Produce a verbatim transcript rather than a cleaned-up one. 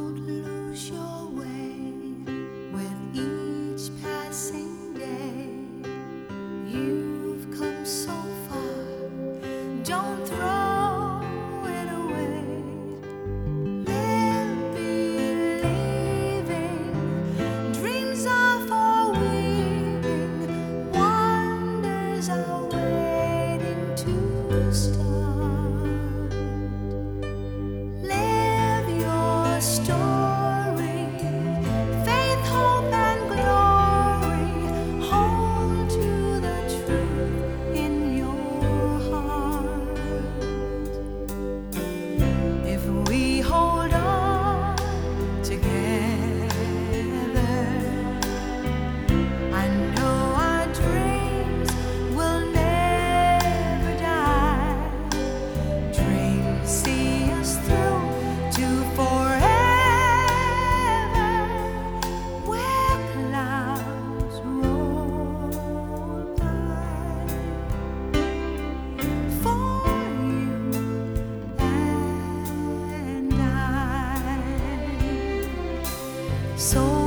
Don't lose your way with each passing day. You've come so far, don't throw it away. Live believing, dreams are for weaving, wonders are waiting to start. Live your story, faith, hope, and glory. Hold to the truth in your heart. If we hold on together, I know our dreams will never die. Dreams see us through to forever, where clouds roll by. For you and I. So